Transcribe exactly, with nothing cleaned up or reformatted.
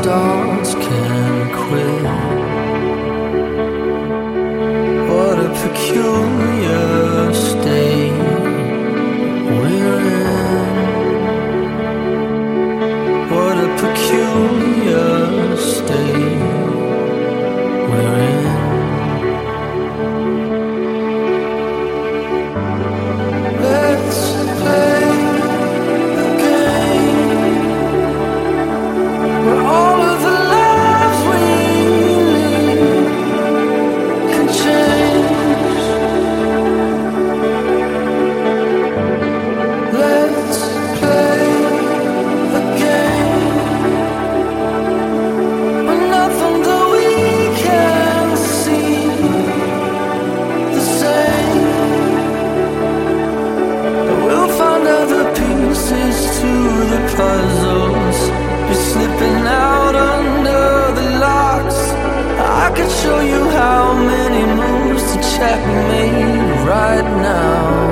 stars can quit. What a peculiar state we're in. What a peculiar state we're in. Let's play the game where all of the lives we lead can change. Let's play the game where nothing that we can see the same. But we'll find other pieces to the puzzles. You're slipping out under the locks. I could show you how many moves to checkmate right now.